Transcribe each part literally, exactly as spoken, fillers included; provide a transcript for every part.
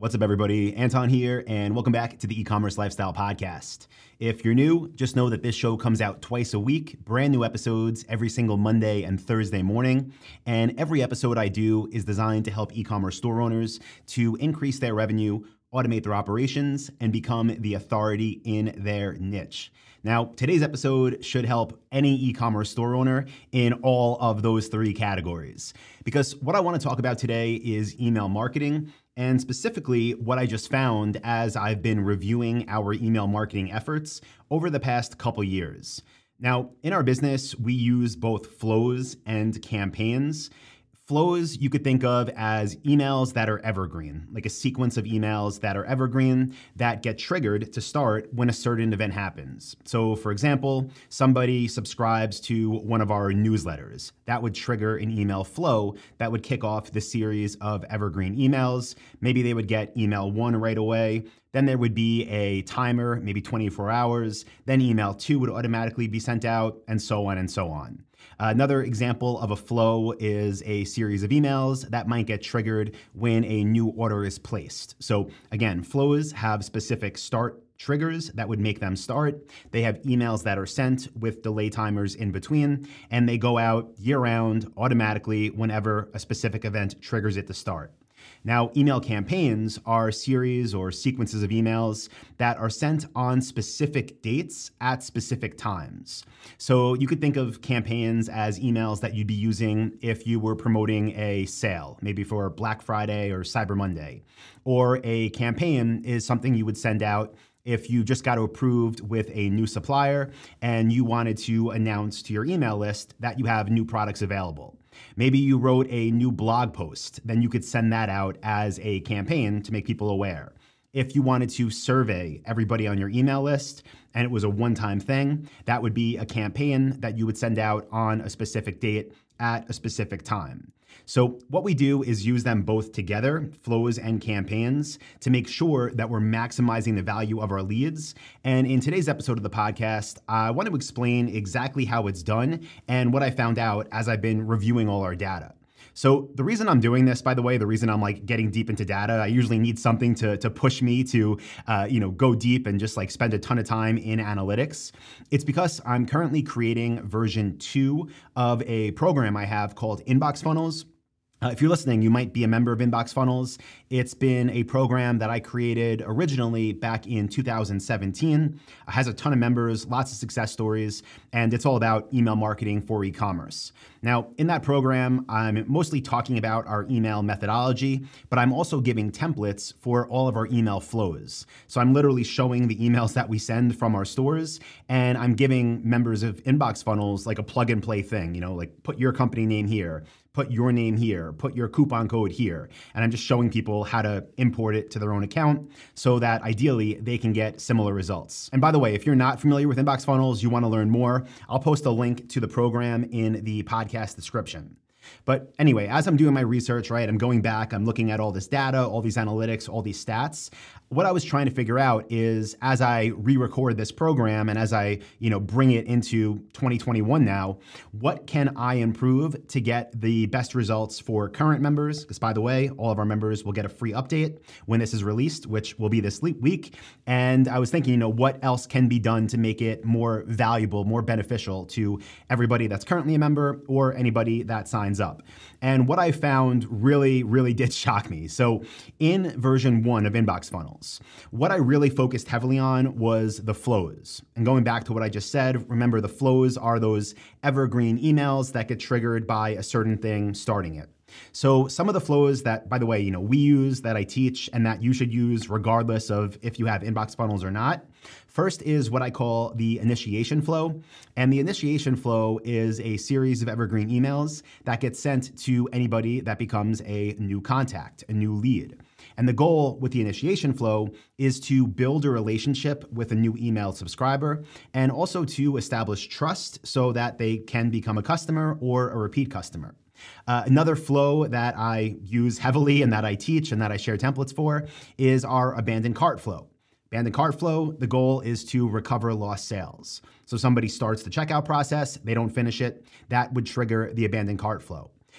What's up, everybody? Anton here, and welcome back to the E-commerce Lifestyle Podcast. If you're new, just know that this show comes out twice a week, brand new episodes every single Monday and Thursday morning. And every episode I do is designed to help e-commerce store owners to increase their revenue, automate their operations, and become the authority in their niche. Now, today's episode should help any e-commerce store owner in all of those three categories. Because what I want to talk about today is email marketing, and specifically what I just found as I've been reviewing our email marketing efforts over the past couple years. Now, in our business, we use both flows and campaigns. Flows you could think of as emails that are evergreen, like a sequence of emails that are evergreen that get triggered to start when a certain event happens. So for example, somebody subscribes to one of our newsletters. That would trigger an email flow that would kick off the series of evergreen emails. Maybe they would get email one right away. Then there would be a timer, maybe twenty-four hours. Then email two would automatically be sent out, and so on and so on. Another example of a flow is a series of emails that might get triggered when a new order is placed. So again, flows have specific start triggers that would make them start. They have emails that are sent with delay timers in between, and they go out year-round automatically whenever a specific event triggers it to start. Now, email campaigns are series or sequences of emails that are sent on specific dates at specific times. So you could think of campaigns as emails that you'd be using if you were promoting a sale, maybe for Black Friday or Cyber Monday. Or a campaign is something you would send out if you just got approved with a new supplier and you wanted to announce to your email list that you have new products available. Maybe you wrote a new blog post, then you could send that out as a campaign to make people aware. If you wanted to survey everybody on your email list and it was a one-time thing, that would be a campaign that you would send out on a specific date at a specific time. So what we do is use them both together, flows and campaigns, to make sure that we're maximizing the value of our leads. And in today's episode of the podcast, I want to explain exactly how it's done and what I found out as I've been reviewing all our data. So the reason I'm doing this, by the way, the reason I'm like getting deep into data, I usually need something to, to push me to, uh, you know, go deep and just like spend a ton of time in analytics. It's because I'm currently creating version two of a program I have called Inbox Funnels. Uh, if you're listening, you might be a member of Inbox Funnels. It's been a program that I created originally back in two thousand seventeen. It has a ton of members, lots of success stories, and it's all about email marketing for e-commerce. Now, in that program, I'm mostly talking about our email methodology, but I'm also giving templates for all of our email flows. So I'm literally showing the emails that we send from our stores, and I'm giving members of Inbox Funnels like a plug and play thing, you know, like put your company name here, put your name here, put your coupon code here. And I'm just showing people how to import it to their own account so that ideally they can get similar results. And by the way, if you're not familiar with Inbox Funnels, you want to learn more, I'll post a link to the program in the podcast description. But anyway, as I'm doing my research, right, I'm going back, I'm looking at all this data, all these analytics, all these stats. What I was trying to figure out is as I re-record this program and as I, you know, bring it into twenty twenty-one now, what can I improve to get the best results for current members? Because by the way, all of our members will get a free update when this is released, which will be this week. And I was thinking, you know, what else can be done to make it more valuable, more beneficial to everybody that's currently a member or anybody that signs up. And what I found really, really did shock me. So in version one of Inbox Funnels, what I really focused heavily on was the flows. And going back to what I just said, remember the flows are those evergreen emails that get triggered by a certain thing starting it. So some of the flows that, by the way, you know, we use, that I teach, and that you should use regardless of if you have Inbox Funnels or not. First is what I call the initiation flow. And the initiation flow is a series of evergreen emails that get sent to anybody that becomes a new contact, a new lead. And the goal with the initiation flow is to build a relationship with a new email subscriber and also to establish trust so that they can become a customer or a repeat customer. Uh, another flow that I use heavily and that I teach and that I share templates for is our abandoned cart flow. Abandoned cart flow, the goal is to recover lost sales. So somebody starts the checkout process, they don't finish it, that would trigger the abandoned cart flow.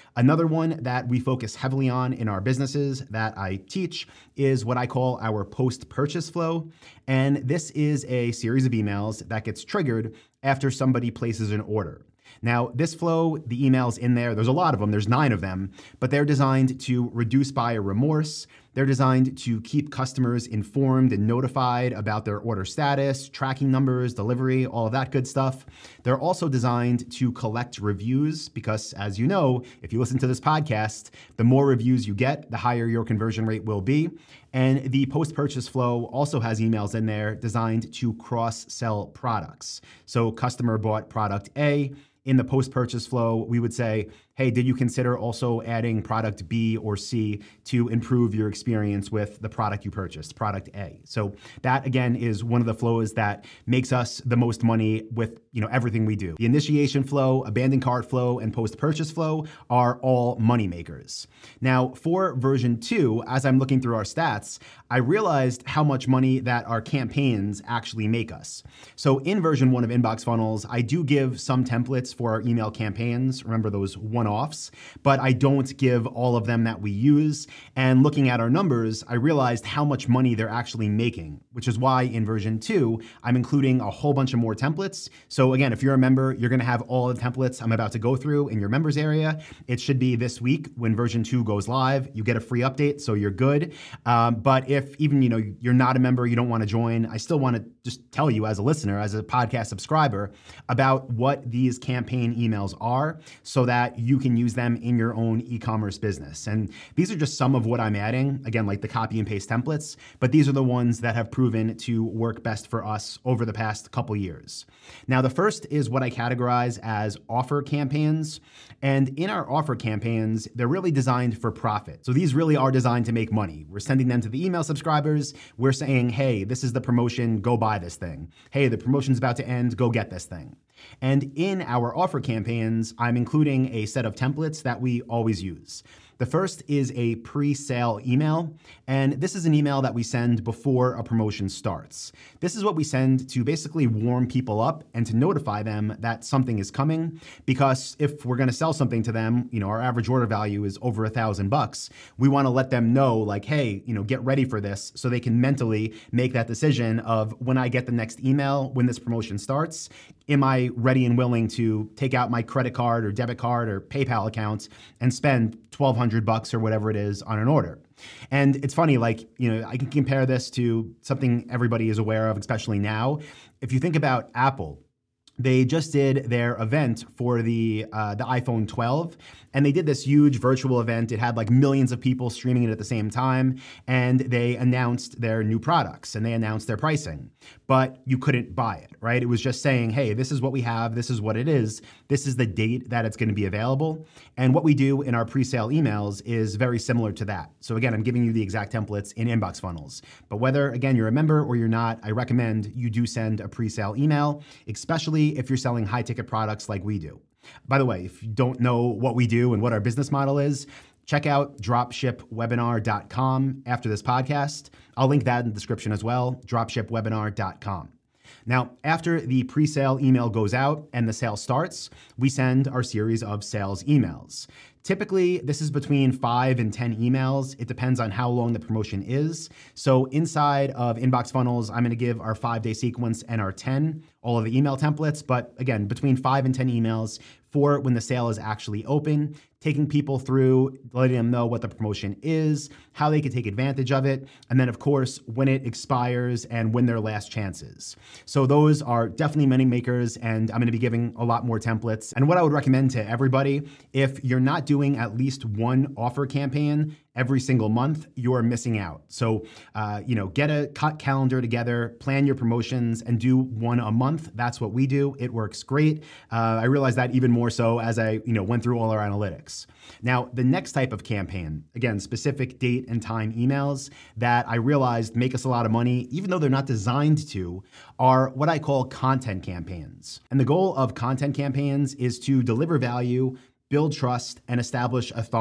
Another one that we focus heavily on in our businesses that I teach is what I call our post-purchase flow. And this is a series of emails that gets triggered after somebody places an order. Now, this flow, the emails in there, there's a lot of them, there's nine of them, but they're designed to reduce buyer remorse. They're designed to keep customers informed and notified about their order status, tracking numbers, delivery, all of that good stuff. They're also designed to collect reviews because, as you know, if you listen to this podcast, the more reviews you get, the higher your conversion rate will be. And the post-purchase flow also has emails in there designed to cross-sell products. So customer bought product A. In the post-purchase flow, we would say, hey, did you consider also adding product B or C to improve your experience with the product you purchased, product A? So that, again, is one of the flows that makes us the most money with you know everything we do. The initiation flow, abandoned cart flow, and post-purchase flow are all money makers. Now, for version two, as I'm looking through our stats, I realized how much money that our campaigns actually make us. So in version one of Inbox Funnels, I do give some templates for our email campaigns. Remember those one-offs, but I don't give all of them that we use. And looking at our numbers, I realized how much money they're actually making, which is why in version two, I'm including a whole bunch of more templates. So again, if you're a member, you're gonna have all the templates I'm about to go through in your members area. It should be this week when version two goes live. You get a free update, so you're good. Um, but if even you know you're not a member, you don't wanna join, I still wanna just tell you as a listener, as a podcast subscriber, about what these campaign emails are so that you can use them in your own e-commerce business. And these are just some of what I'm adding, again, like the copy and paste templates, but these are the ones that have proven to work best for us over the past couple years. Now, the first is what I categorize as offer campaigns. And in our offer campaigns, they're really designed for profit. So these really are designed to make money. We're sending them to the email subscribers. We're saying, hey, this is the promotion, go buy this thing. Hey, the promotion's about to end, go get this thing. And in our offer campaigns, I'm including a set of templates that we always use. The first is a pre-sale email, and this is an email that we send before a promotion starts. This is what we send to basically warm people up and to notify them that something is coming, because if we're gonna sell something to them, you know, our average order value is over a thousand bucks. We wanna let them know like, hey, you know, get ready for this so they can mentally make that decision of when I get the next email, when this promotion starts, am I ready and willing to take out my credit card or debit card or PayPal account and spend twelve hundred bucks or whatever it is on an order? And it's funny, like, you know, I can compare this to something everybody is aware of, especially now. If you think about Apple, they just did their event for the uh, the iPhone twelve, and they did this huge virtual event. It had like millions of people streaming it at the same time, and they announced their new products and they announced their pricing, but you couldn't buy it, right? It was just saying, hey, this is what we have, this is what it is, this is the date that it's gonna be available. And what we do in our pre-sale emails is very similar to that. So again, I'm giving you the exact templates in Inbox Funnels, but whether, again, you're a member or you're not, I recommend you do send a pre-sale email, especially if you're selling high ticket products like we do. By the way, if you don't know what we do and what our business model is, check out dropship webinar dot com after this podcast. I'll link that in the description as well, dropship webinar dot com. Now, after the pre-sale email goes out and the sale starts, we send our series of sales emails. Typically, this is between five and ten emails. It depends on how long the promotion is. So inside of Inbox Funnels, I'm gonna give our five-day sequence and our ten, all of the email templates, but again, between five and ten emails for when the sale is actually open, taking people through, letting them know what the promotion is, how they can take advantage of it, and then of course, when it expires and when their last chance is. So those are definitely money makers, and I'm gonna be giving a lot more templates. And what I would recommend to everybody, if you're not doing at least one offer campaign every single month, you're missing out. So, uh, you know, get a cut calendar together, plan your promotions, and do one a month. That's what we do. It works great. Uh, I realized that even more so as I, you know, went through all our analytics. Now, the next type of campaign, again, specific date and time emails that I realized make us a lot of money, even though they're not designed to, are what I call content campaigns. And the goal of content campaigns is to deliver value, build trust, and establish authority.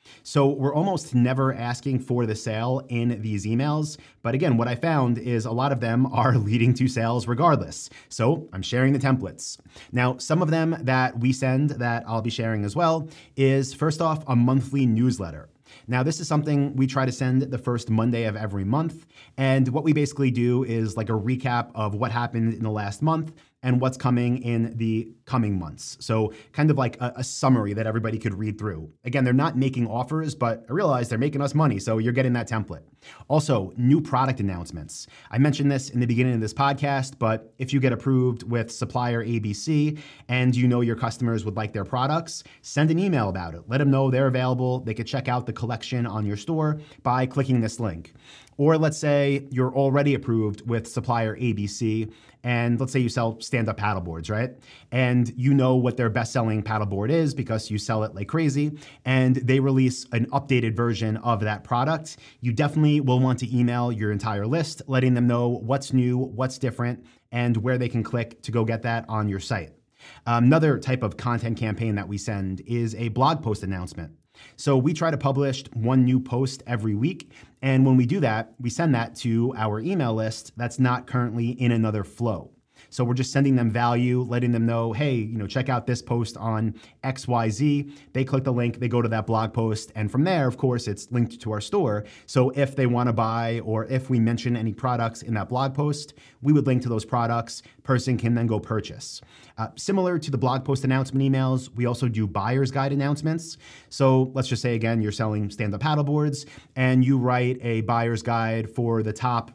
So we're almost never asking for the sale in these emails. But again, what I found is a lot of them are leading to sales regardless. So I'm sharing the templates. Now, some of them that we send that I'll be sharing as well is, first off, a monthly newsletter. Now, this is something we try to send the first Monday of every month. And what we basically do is like a recap of what happened in the last month and what's coming in the coming months. So kind of like a, a summary that everybody could read through. Again, they're not making offers, but I realize they're making us money, so you're getting that template. Also, new product announcements. I mentioned this in the beginning of this podcast, but if you get approved with supplier A B C and you know your customers would like their products, send an email about it. Let them know they're available. They could check out the collection on your store by clicking this link. Or let's say you're already approved with supplier A B C, and let's say you sell stand-up paddleboards, right? And you know what their best-selling paddleboard is because you sell it like crazy, and they release an updated version of that product. You definitely will want to email your entire list, letting them know what's new, what's different, and where they can click to go get that on your site. Um, another type of content campaign that we send is a blog post announcement. So we try to publish one new post every week. And when we do that, we send that to our email list that's not currently in another flow. So we're just sending them value, letting them know, hey, you know, check out this post on X Y Z. They click the link, they go to that blog post. And from there, of course, it's linked to our store. So if they want to buy or if we mention any products in that blog post, we would link to those products. Person can then go purchase. Uh, similar to the blog post announcement emails, we also do buyer's guide announcements. So let's just say, again, you're selling stand-up paddleboards and you write a buyer's guide for the top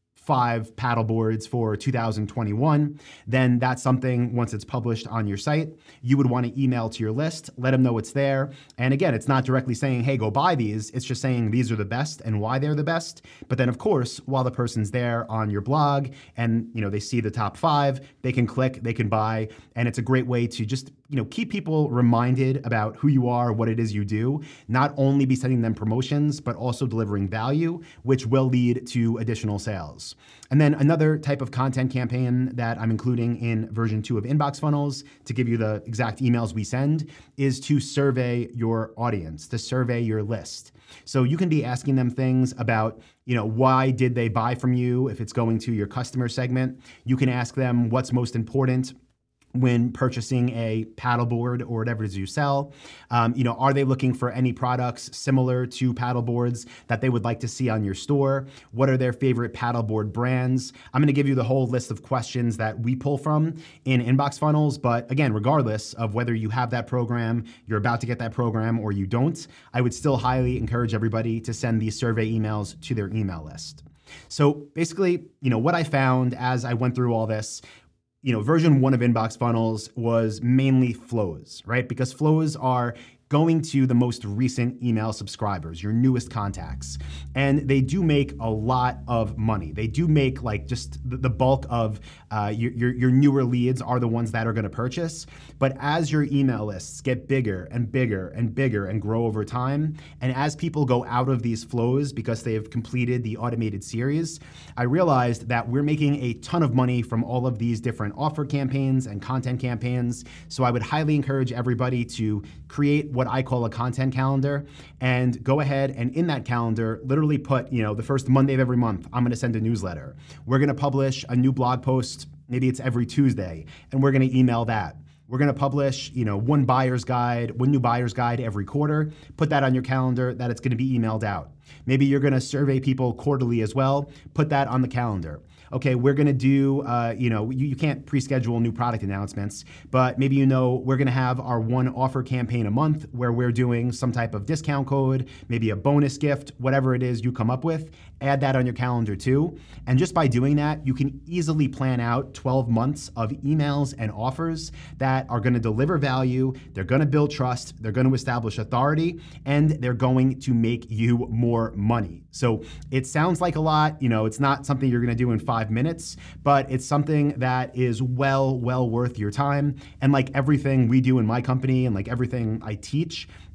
five paddle boards for two thousand twenty-one, then that's something, once it's published on your site, you would want to email to your list, let them know it's there. And again, it's not directly saying, hey, go buy these. It's just saying these are the best and why they're the best. But then, of course, while the person's there on your blog and you know they see the top five, they can click, they can buy. And it's a great way to just you know keep people reminded about who you are, what it is you do, not only be sending them promotions, but also delivering value, which will lead to additional sales. And then another type of content campaign that I'm including in version two of Inbox Funnels, to give you the exact emails we send, is to survey your audience, to survey your list. So you can be asking them things about, you know, why did they buy from you if it's going to your customer segment. You can ask them what's most important when purchasing a paddleboard or whatever it is you sell. Um, you know, are they looking for any products similar to paddleboards that they would like to see on your store? What are their favorite paddleboard brands? I'm going to give you the whole list of questions that we pull from in Inbox Funnels. But again, regardless of whether you have that program, you're about to get that program, or you don't, I would still highly encourage everybody to send these survey emails to their email list. So basically, you know, what I found as I went through all this, you know, version one of Inbox Funnels was mainly flows, right? Because flows are going to the most recent email subscribers, your newest contacts. And they do make a lot of money. They do make like just the, the bulk of uh, your, your, your newer leads are the ones that are gonna purchase. But as your email lists get bigger and bigger and bigger and grow over time, and as people go out of these flows because they have completed the automated series, I realized that we're making a ton of money from all of these different offer campaigns and content campaigns. So I would highly encourage everybody to create what I call a content calendar, and go ahead and in that calendar, literally put, you know, the first Monday of every month, I'm gonna send a newsletter. We're gonna publish a new blog post, maybe it's every Tuesday, and we're gonna email that. We're gonna publish, you know, one buyer's guide, one new buyer's guide every quarter. Put that on your calendar that it's gonna be emailed out. Maybe you're gonna survey people quarterly as well. Put that on the calendar. Okay, we're gonna do, uh, you know, you, you can't pre-schedule new product announcements, but maybe you know we're gonna have our one offer campaign a month where we're doing some type of discount code, maybe a bonus gift, whatever it is you come up with, add that on your calendar too. And just by doing that, you can easily plan out twelve months of emails and offers that are gonna deliver value, they're gonna build trust, they're gonna establish authority, and they're going to make you more money. So it sounds like a lot, you know, it's not something you're gonna do in five minutes, but it's something that is well, well worth your time. And like everything we do in my company and like everything I teach,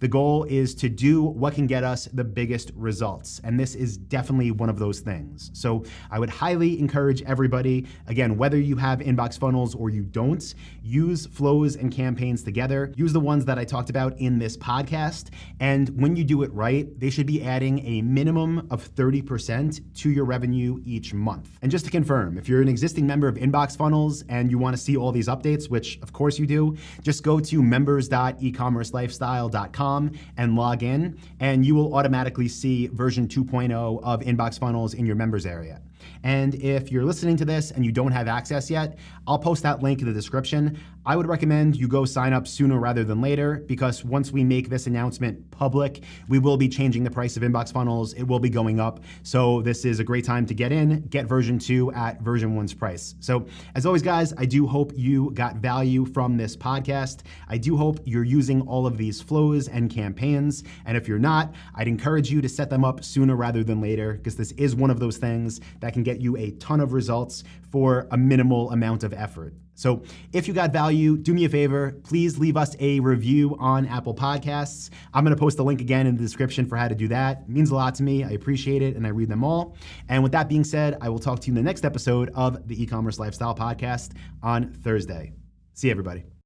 The goal is to do what can get us the biggest results. And this is definitely one of those things. So I would highly encourage everybody, again, whether you have inbox funnels or you don't, use flows and campaigns together. Use the ones that I talked about in this podcast. And when you do it right, they should be adding a minimum of thirty percent to your revenue each month. And just to confirm, if you're an existing member of Inbox Funnels and you want to see all these updates, which of course you do, just go to members dot e commerce lifestyle dot com and log in, and you will automatically see version two point oh of Inbox Funnels in your members area. And if you're listening to this and you don't have access yet, I'll post that link in the description. I would recommend you go sign up sooner rather than later, because once we make this announcement public, we will be changing the price of Inbox Funnels. It will be going up. So this is a great time to get in, get version two at version one's price. So as always, guys, I do hope you got value from this podcast. I do hope you're using all of these flows and campaigns. And if you're not, I'd encourage you to set them up sooner rather than later, because this is one of those things that can get you a ton of results for a minimal amount of effort. So if you got value, do me a favor, please leave us a review on Apple Podcasts. I'm going to post the link again in the description for how to do that. It means a lot to me. I appreciate it, and I read them all. And with that being said, I will talk to you in the next episode of the E-Commerce Lifestyle Podcast on Thursday. See you, everybody.